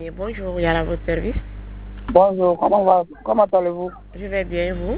Et bonjour, il y a à votre service. Bonjour, comment allez-vous? Je vais bien, vous?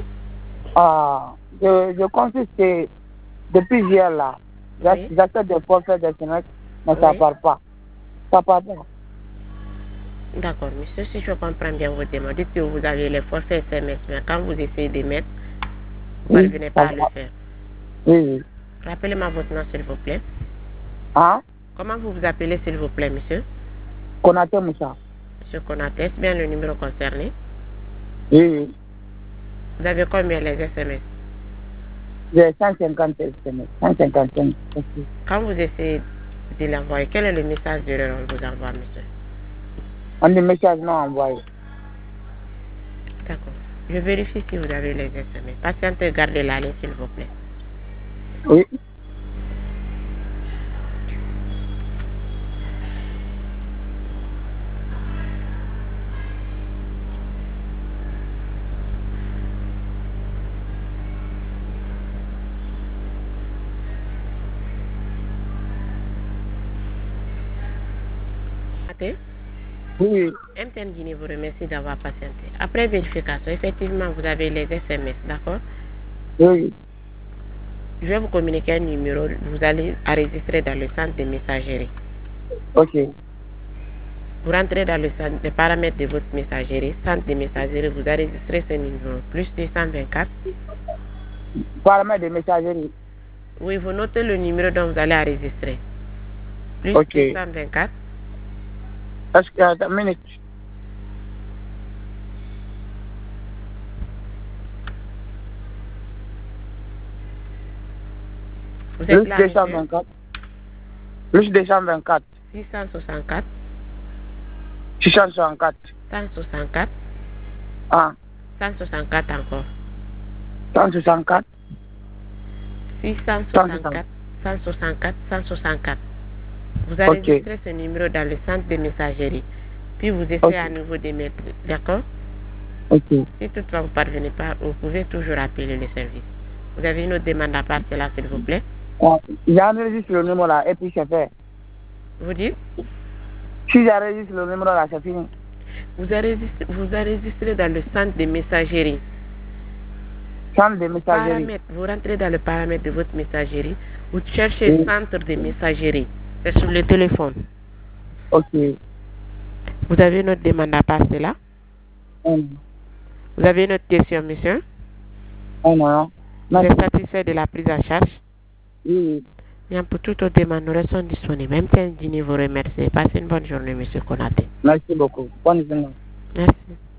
Je consiste depuis hier là. Oui. J'achète des forfaits d'Internet, mais ça Oui. part pas. Ça part pas. D'accord, monsieur, si je comprends bien votre demande, dites que vous avez les forfaits SMS, mais quand vous essayez de mettre, vous ne Oui, parvenez ça pas à le va. faire. Oui. Rappelez-moi votre nom, s'il vous plaît. Hein? Comment vous vous appelez, s'il vous plaît, monsieur? Konaté Moussa. Monsieur Konaté, est-ce bien le numéro concerné? Oui. Vous avez combien les SMS? J'ai 150 SMS. 155. Quand vous essayez de l'envoyer, quel est le message d'erreur qu'on vous envoie, monsieur? On dit message non envoyé. D'accord. Je vérifie si vous avez les SMS. Patientez, gardez la ligne, s'il vous plaît. Oui. Oui. MTN Guinée vous remercie d'avoir patienté. Après vérification, effectivement, vous avez les SMS, d'accord? Oui. Je vais vous communiquer un numéro. Vous allez enregistrer dans le centre de messagerie. Ok. Vous rentrez dans le centre, les paramètres de votre messagerie, centre de messagerie, vous enregistrez ce numéro, plus 224. Paramètres de messagerie. Oui, vous notez le numéro dont vous allez enregistrer. Plus Ok. 224. Est-ce que attends une minute? Vous êtes Plus là, monsieur? 224. Plus 224. 664. 664. 164. Ah. 164 encore. 164. 664. 164. 164. Vous Ok. enregistrez ce numéro dans le centre de messagerie. Puis vous essayez Ok. à nouveau de mettre. D'accord? Ok. Si toutefois vous ne parvenez pas, vous pouvez toujours appeler le service. Vous avez une autre demande à part cela, s'il vous plaît? J'enregistre le numéro là et puis c'est fait. Vous dites? Si j'enregistre le numéro là, c'est fini. Vous enregistrez dans le centre de messagerie. Centre de messagerie. Paramètres. Vous rentrez dans le paramètre de votre messagerie. Vous cherchez centre de messagerie. C'est sur le téléphone. Ok. Vous avez une autre demande à part cela? Vous avez une autre question, monsieur? Non. Vous êtes satisfait de la prise en charge? Oui. Bien, pour toute autre demande, nous restons disponibles. Même si vous remercie. Passez une bonne journée, monsieur Konaté. Merci beaucoup. Bonne journée. Merci.